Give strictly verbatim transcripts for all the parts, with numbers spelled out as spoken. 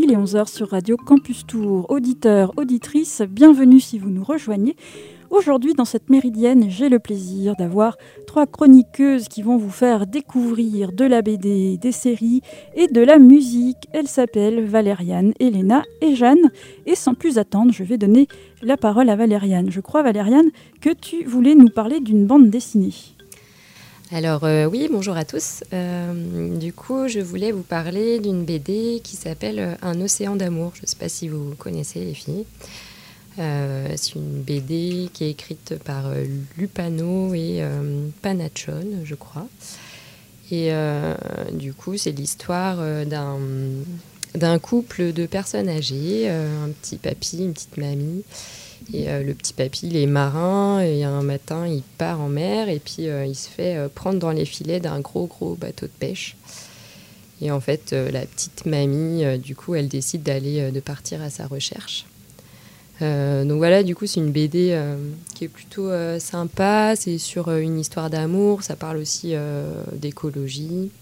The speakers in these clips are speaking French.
il est onze heures sur Radio Campus Tour. Auditeurs, auditrices, bienvenue si vous nous rejoignez. Aujourd'hui, dans cette méridienne, j'ai le plaisir d'avoir trois chroniqueuses qui vont vous faire découvrir de la B D, des séries et de la musique. Elles s'appellent Valériane, Elena et Jeanne. Et sans plus attendre, je vais donner la parole à Valériane. Je crois, Valériane, que tu voulais nous parler d'une bande dessinée. Alors euh, oui, bonjour à tous. Euh, du coup, je voulais vous parler d'une B D qui s'appelle Un océan d'amour. Je ne sais pas si vous connaissez les filles. Euh, c'est une B D qui est écrite par euh, Lupano et euh, Panachone, je crois. Et euh, du coup, c'est l'histoire euh, d'un, d'un couple de personnes âgées, euh, un petit papy, une petite mamie. Et euh, le petit papy, il est marin, et un matin, il part en mer, et puis euh, il se fait euh, prendre dans les filets d'un gros, gros bateau de pêche. Et en fait, euh, la petite mamie, euh, du coup, elle décide d'aller, euh, de partir à sa recherche. Euh, donc voilà, du coup, c'est une B D euh, qui est plutôt euh, sympa. C'est sur euh, une histoire d'amour. Ça parle aussi euh, d'écologie.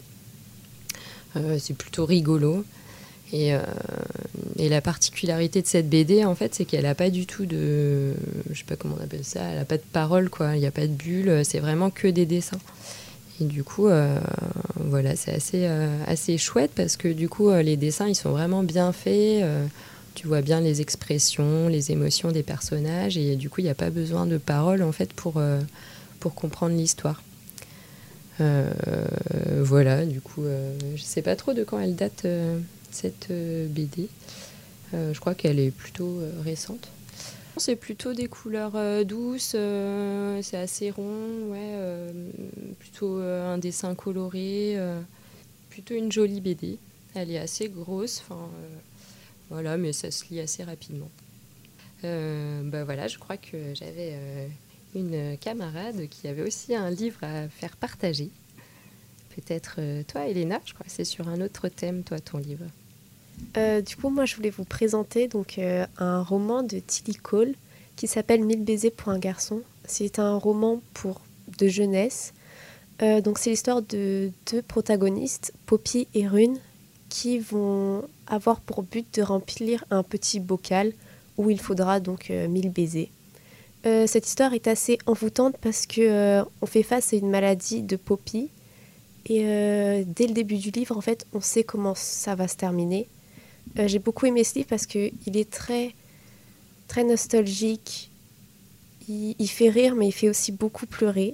Euh, c'est plutôt rigolo. Et, euh, et la particularité de cette B D, en fait, c'est qu'elle n'a pas du tout de... Je sais pas comment on appelle ça. Elle n'a pas de parole, quoi. Il n'y a pas de bulle. C'est vraiment que des dessins. Et du coup, euh, voilà, c'est assez, euh, assez chouette parce que du coup, euh, les dessins, ils sont vraiment bien faits. Euh, Tu vois bien les expressions, les émotions des personnages et du coup, il n'y a pas besoin de paroles en fait pour, euh, pour comprendre l'histoire. Euh, voilà, du coup, euh, je ne sais pas trop de quand elle date euh, cette euh, B D. Euh, je crois qu'elle est plutôt euh, récente. C'est plutôt des couleurs euh, douces, euh, c'est assez rond, ouais, euh, plutôt euh, un dessin coloré, euh, plutôt une jolie B D. Elle est assez grosse, enfin... Euh, Voilà, mais ça se lit assez rapidement. Euh, bah voilà, je crois que j'avais euh, une camarade qui avait aussi un livre à faire partager. Peut-être euh, toi, Elena, je crois que c'est sur un autre thème, toi, ton livre. Euh, du coup, moi, je voulais vous présenter donc, euh, un roman de Tilly Cole qui s'appelle Mille baisers pour un garçon. C'est un roman pour de jeunesse. Euh, donc, c'est l'histoire de deux protagonistes, Poppy et Rune, qui vont avoir pour but de remplir un petit bocal où il faudra donc euh, mille baisers. Euh, cette histoire est assez envoûtante parce que euh, on fait face à une maladie de Poppy et euh, dès le début du livre, en fait, on sait comment ça va se terminer. Euh, j'ai beaucoup aimé ce livre parce que il est très très nostalgique. Il, il fait rire, mais il fait aussi beaucoup pleurer.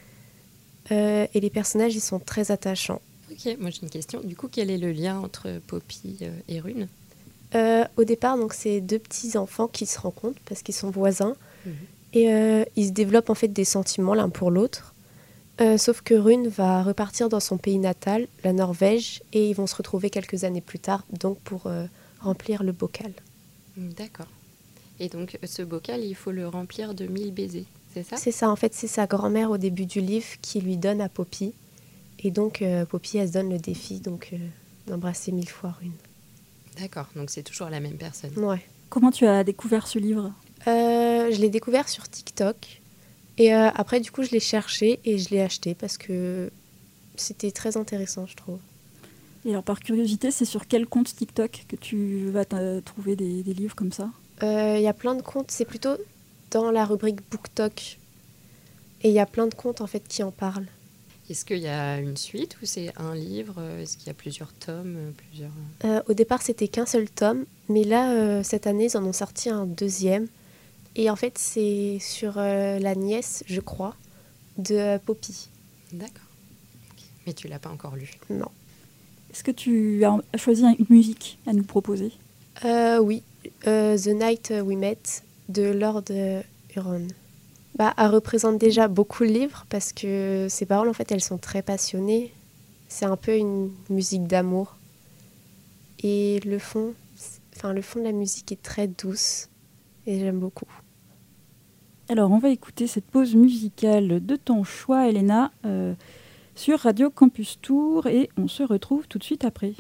Euh, et les personnages, ils sont très attachants. Ok, moi j'ai une question. Du coup, quel est le lien entre Poppy euh, et Rune ? Euh, au départ, donc, c'est deux petits enfants qui se rencontrent parce qu'ils sont voisins. Mmh. Et euh, ils se développent en fait des sentiments l'un pour l'autre. Euh, sauf que Rune va repartir dans son pays natal, la Norvège, et ils vont se retrouver quelques années plus tard, donc pour euh, remplir le bocal. D'accord. Et donc, ce bocal, il faut le remplir de mille baisers, c'est ça ? C'est ça, en fait, c'est sa grand-mère au début du livre qui lui donne à Poppy. Et donc, euh, Poppy, elle se donne le défi donc, euh, d'embrasser mille fois Rune. D'accord, donc c'est toujours la même personne. Ouais. Comment tu as découvert ce livre ? Euh, je l'ai découvert sur TikTok. Et euh, après, du coup, je l'ai cherché et je l'ai acheté parce que c'était très intéressant, je trouve. Et alors, par curiosité, c'est sur quel compte TikTok que tu vas trouver des, des livres comme ça ? Il euh, y a plein de comptes, c'est plutôt dans la rubrique BookTok. Et il y a plein de comptes, en fait, qui en parlent. Est-ce qu'il y a une suite ou c'est un livre ? Est-ce qu'il y a plusieurs tomes, plusieurs... Euh, au départ, c'était qu'un seul tome. Mais là, euh, cette année, ils en ont sorti un deuxième. Et en fait, c'est sur euh, la nièce, je crois, de euh, Poppy. D'accord. Okay. Mais tu ne l'as pas encore lu ? Non. Est-ce que tu as choisi une musique à nous proposer ? euh, Oui. Euh, The Night We Met de Lord Huron. Bah, elle représente déjà beaucoup le livre parce que ses paroles, en fait, elles sont très passionnées. C'est un peu une musique d'amour. Et le fond, enfin, le fond de la musique est très douce et j'aime beaucoup. Alors, on va écouter cette pause musicale de ton choix, Elena, euh, sur Radio Campus Tour et on se retrouve tout de suite après.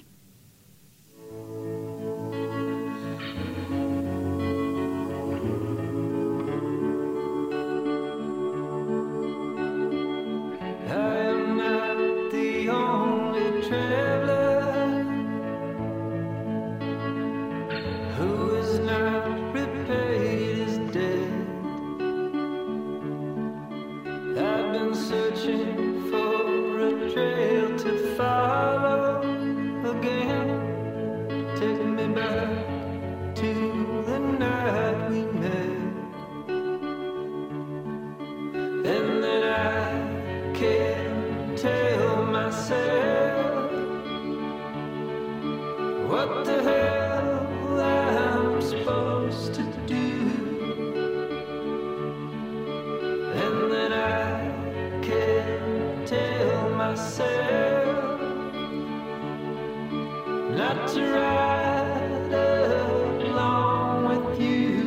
myself not to ride along with you.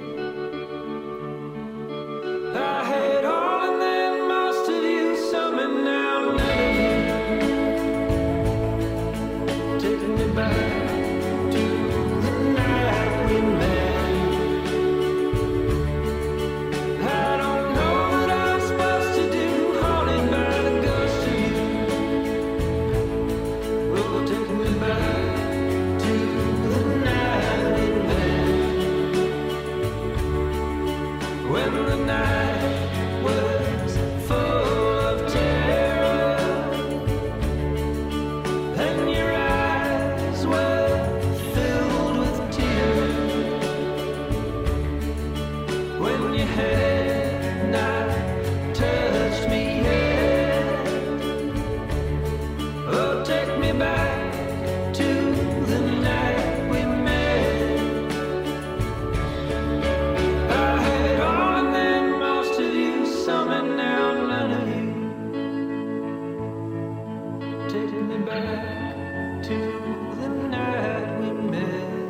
I had all and then most of you, some and now none of you. Taking me back to the night we met. I don't know what I'm supposed to do, haunted by the ghost of you. Oh, take me back to the night we met. When the night was full of terror and your eyes were filled with tears. When your head not touched me yet. Oh, take me back to the night we met. I had all and then most of you, some and now none of you. Take me back to the night we met.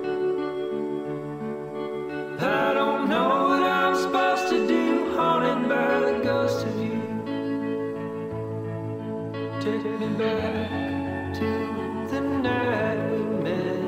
I don't know what I'm supposed to do, haunted by the ghost of you. Take me back to the night we met.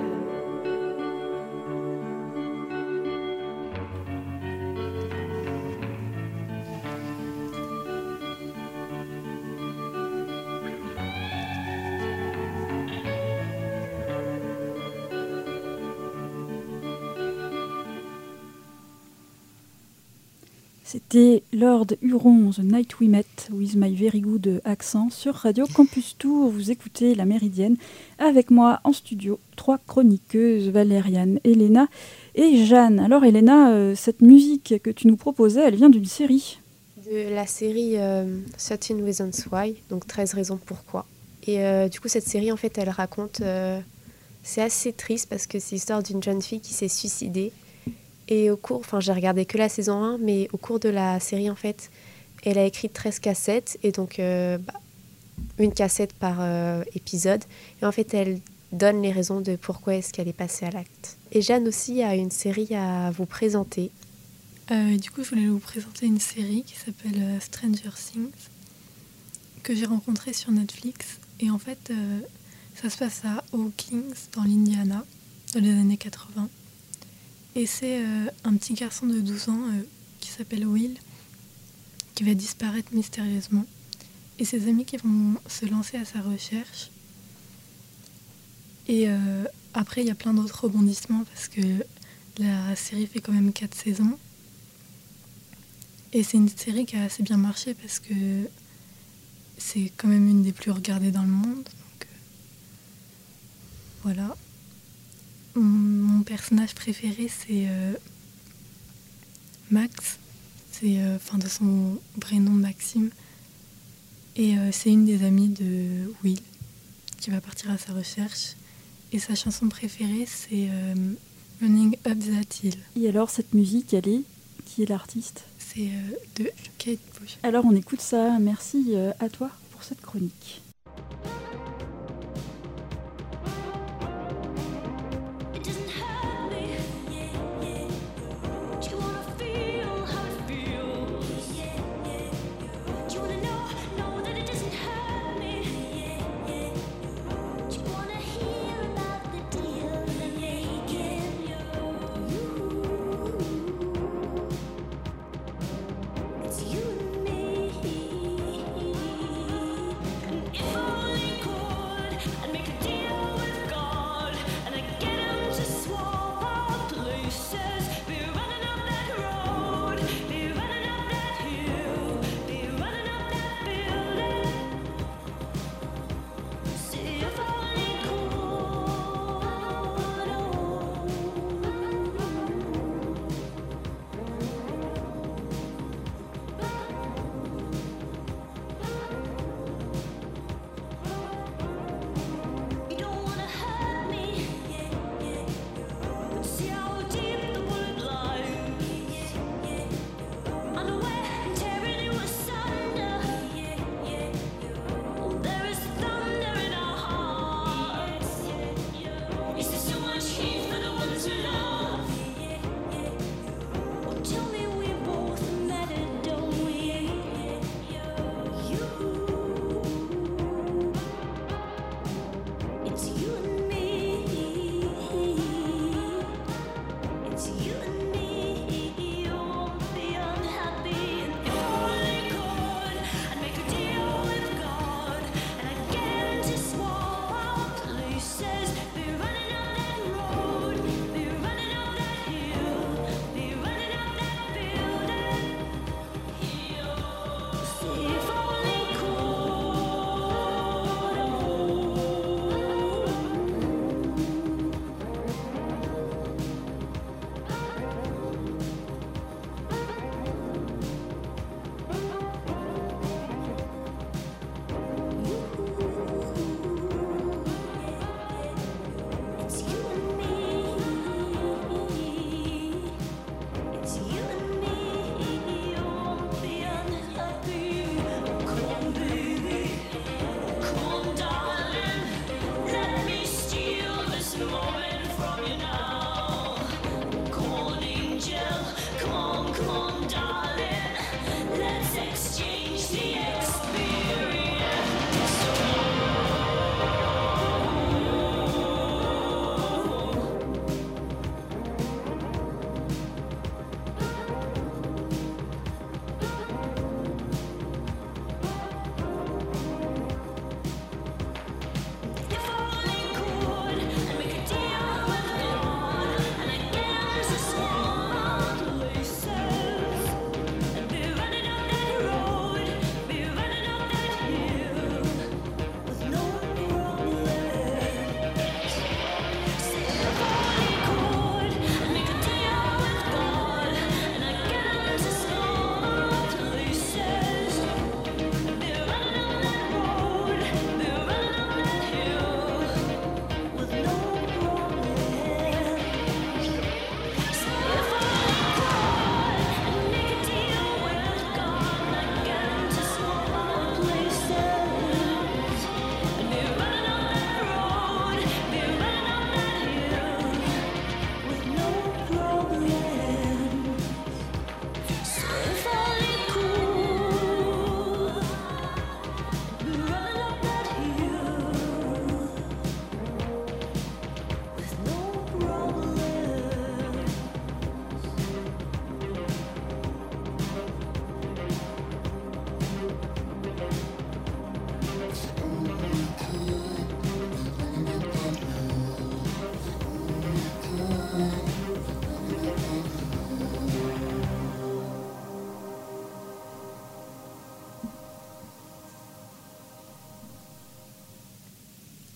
C'était Lord Huron, The Night We Met, with my very good accent, sur Radio Campus Tour. Vous écoutez La Méridienne, avec moi en studio, trois chroniqueuses, Valériane, Elena et Jeanne. Alors Elena, euh, cette musique que tu nous proposais, elle vient d'une série. De la série euh, thirteen Reasons Why, donc treize raisons pourquoi. Et euh, du coup, cette série, en fait, elle raconte... euh, c'est assez triste parce que c'est l'histoire d'une jeune fille qui s'est suicidée. Et au cours, enfin j'ai regardé que la saison un, mais au cours de la série en fait, elle a écrit treize cassettes, et donc euh, bah, une cassette par euh, épisode. Et en fait, elle donne les raisons de pourquoi est-ce qu'elle est passée à l'acte. Et Jeanne aussi a une série à vous présenter. Euh, du coup, je voulais vous présenter une série qui s'appelle euh, Stranger Things, que j'ai rencontrée sur Netflix. Et en fait, euh, ça se passe à Hawkins, dans l'Indiana, dans les années quatre-vingts. Et c'est euh, un petit garçon de douze ans euh, qui s'appelle Will, qui va disparaître mystérieusement. Et ses amis qui vont se lancer à sa recherche. Et euh, après, il y a plein d'autres rebondissements parce que la série fait quand même quatre saisons. Et c'est une série qui a assez bien marché parce que c'est quand même une des plus regardées dans le monde. Donc, euh, voilà. Mon personnage préféré, c'est euh, Max. C'est euh, enfin, de son vrai nom, Maxime. Et euh, c'est une des amies de Will qui va partir à sa recherche. Et sa chanson préférée, c'est euh, Running Up That Hill. Et alors, cette musique, elle est... Qui est l'artiste ? C'est euh, de Kate Bush. Alors, on écoute ça. Merci euh, à toi pour cette chronique.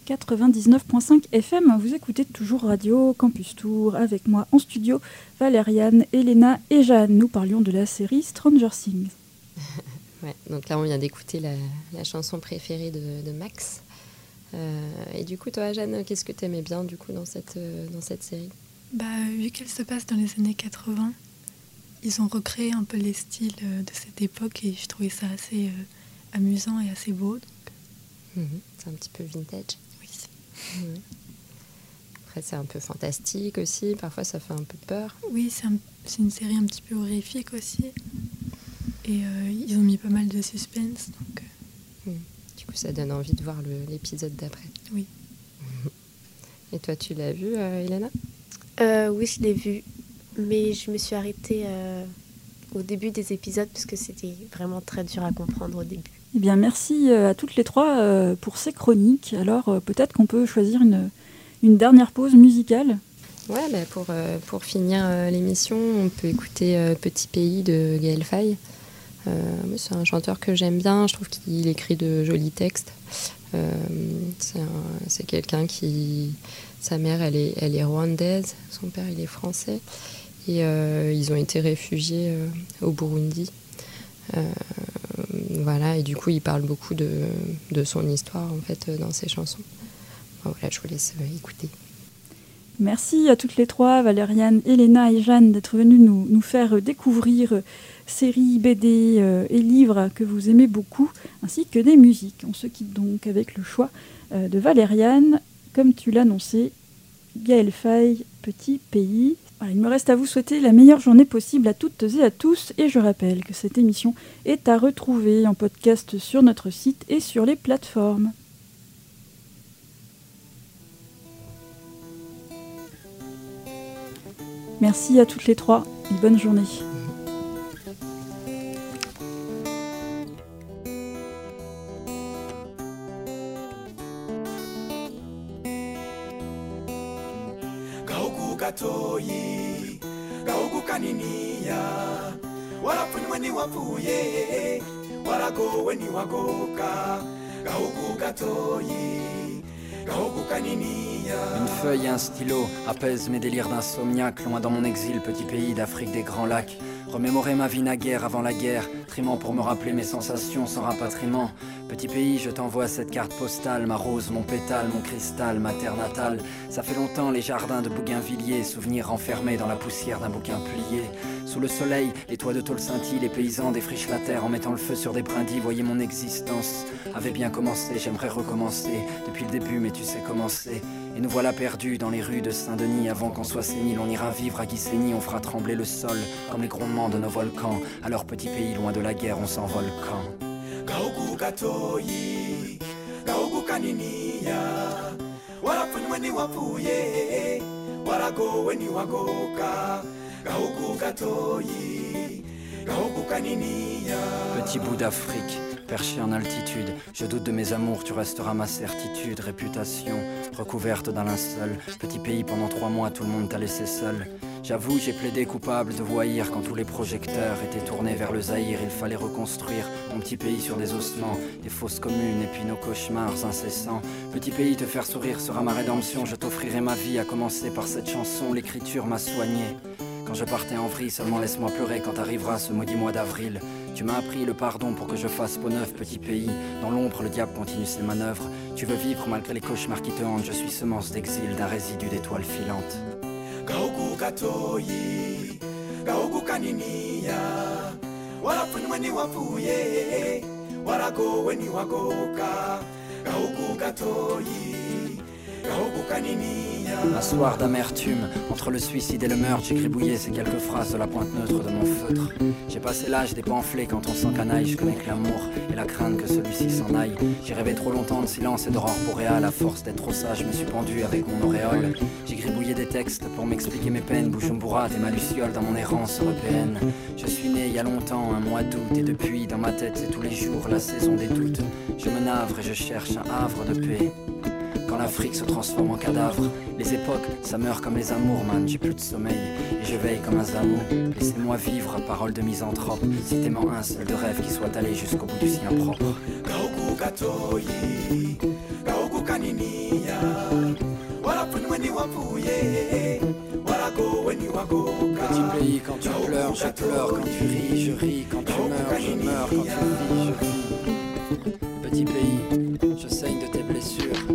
quatre-vingt-dix-neuf virgule cinq F M. Vous écoutez toujours Radio Campus Tour avec moi en studio, Valériane, Elena et Jeanne. Nous parlions de la série Stranger Things. Ouais, donc là, on vient d'écouter la, la chanson préférée de, de Max. Euh, et du coup, toi, Jeanne, qu'est-ce que tu aimais bien du coup, dans, cette, euh, dans cette série ? Bah, vu qu'elle se passe dans les années quatre-vingts, ils ont recréé un peu les styles euh, de cette époque et je trouvais ça assez euh, amusant et assez beau. Donc... Mmh, c'est un petit peu vintage. Oui. Mmh. Après, c'est un peu fantastique aussi. Parfois, ça fait un peu peur. Oui, c'est, un, c'est une série un petit peu horrifique aussi. Et euh, ils ont mis pas mal de suspense. Donc, euh... mmh. Du coup, ça donne envie de voir le, l'épisode d'après. Oui. Et toi, tu l'as vu, euh, Elena ? Euh, oui, je l'ai vu, mais je me suis arrêtée euh, au début des épisodes parce que c'était vraiment très dur à comprendre au début. Eh bien, merci à toutes les trois euh, pour ces chroniques. Alors, euh, peut-être qu'on peut choisir une, une dernière pause musicale. Ouais, bah pour, euh, pour finir euh, l'émission, on peut écouter euh, Petit Pays de Gaël Faye. Euh, c'est un chanteur que j'aime bien, je trouve qu'il écrit de jolis textes. Euh, c'est, un, c'est quelqu'un qui... Sa mère, elle est, elle est rwandaise, son père, il est français. Et euh, ils ont été réfugiés euh, au Burundi. Euh, voilà, et du coup, il parle beaucoup de, de son histoire, en fait, dans ses chansons. Voilà, je vous laisse euh, écouter. Merci à toutes les trois, Valériane, Elena et Jeanne, d'être venues nous, nous faire découvrir séries, B D euh, et livres que vous aimez beaucoup, ainsi que des musiques. On se quitte donc avec le choix euh, de Valériane, comme tu l'annonçais, Gaël Faye, Petit Pays. Voilà, il me reste à vous souhaiter la meilleure journée possible à toutes et à tous, et je rappelle que cette émission est à retrouver en podcast sur notre site et sur les plateformes. Merci à toutes les trois et bonne journée. Gaugu gatoyi, gaugu kaniniya, warapunywe ni wapuye, waragowe ni wagoka, gaugu gatoyi, gaugu kaniniya. Une feuille et un stylo apaisent mes délires d'insomniaque, loin dans mon exil, petit pays d'Afrique des grands lacs. Remémorer ma vie naguère avant la guerre, trimant pour me rappeler mes sensations sans rapatriement. Petit pays, je t'envoie cette carte postale, ma rose, mon pétale, mon cristal, ma terre natale. Ça fait longtemps les jardins de Bougainvilliers, souvenirs enfermés dans la poussière d'un bouquin plié. Sous le soleil, les toits de tôle scintillent, les paysans défrichent la terre en mettant le feu sur des brindilles. Voyez, mon existence avait bien commencé, j'aimerais recommencer depuis le début, mais tu sais comment c'est. Et nous voilà perdus dans les rues de Saint-Denis. Avant qu'on soit sénile, on ira vivre à Guissény. On fera trembler le sol comme les grondements de nos volcans. Alors petit pays, loin de la guerre, on s'envole quand Gaugu gatoyi, gaugu kaniniya, warapunywe ni wapuye, waragowe ni wagoka, gaugu gatoyi, gaugu kaniniya. Petit bout d'Afrique, perché en altitude, je doute de mes amours, tu resteras ma certitude. Réputation recouverte d'un linceul, petit pays pendant trois mois, tout le monde t'a laissé seul. J'avoue, j'ai plaidé coupable de voyir quand tous les projecteurs étaient tournés vers le Zaïre. Il fallait reconstruire mon petit pays sur des ossements, des fausses communes et puis nos cauchemars incessants. Petit pays, te faire sourire sera ma rédemption. Je t'offrirai ma vie, à commencer par cette chanson. L'écriture m'a soigné. Quand je partais en vrille, seulement laisse-moi pleurer quand arrivera ce maudit mois d'avril. Tu m'as appris le pardon pour que je fasse peau neuve, petit pays. Dans l'ombre, le diable continue ses manœuvres. Tu veux vivre malgré les cauchemars qui te hantent. Je suis semence d'exil d'un résidu d'étoiles filantes. Gaugu gatoyi, gaugu kaniniya, warapunywe ni wapuye, waragowe ni wagoka, gaugu gatoyi, gaugu kaniniya. Un soir d'amertume, entre le suicide et le meurtre, j'ai gribouillé ces quelques phrases de la pointe neutre de mon feutre. J'ai passé l'âge des pamphlets quand on s'encanaille, je connais que l'amour et la crainte que celui-ci s'en aille. J'ai rêvé trop longtemps de silence et d'aurore boréale, à force d'être trop sage, je me suis pendu avec mon auréole. J'ai gribouillé des textes pour m'expliquer mes peines, Bujumbura, et ma luciole dans mon errance européenne. Je suis né il y a longtemps, un mois d'août, et depuis, dans ma tête, c'est tous les jours la saison des doutes. Je me navre et je cherche un havre de paix. Quand l'Afrique se transforme en cadavre, les époques, ça meurt comme les amours, man, j'ai plus de sommeil, et je veille comme un zamou. Laissez-moi vivre, parole de misanthrope, citez-moi un seul de rêve qui soit allé jusqu'au bout du sien propre. Gaugu gatoyi, gaugu kaniniya warafunwe niwapfuye waragowe niwagoka Petit pays, quand tu pleures, je pleure, quand tu ris, je ris, quand tu meurs, je meurs, quand tu vis, je vis. Petit pays, je saigne de tes blessures.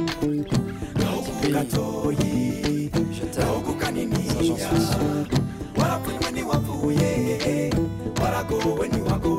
Petit pays, je t'aime, ça j'en suis sûr. warafunwe niwapfuye waragowe niwagoka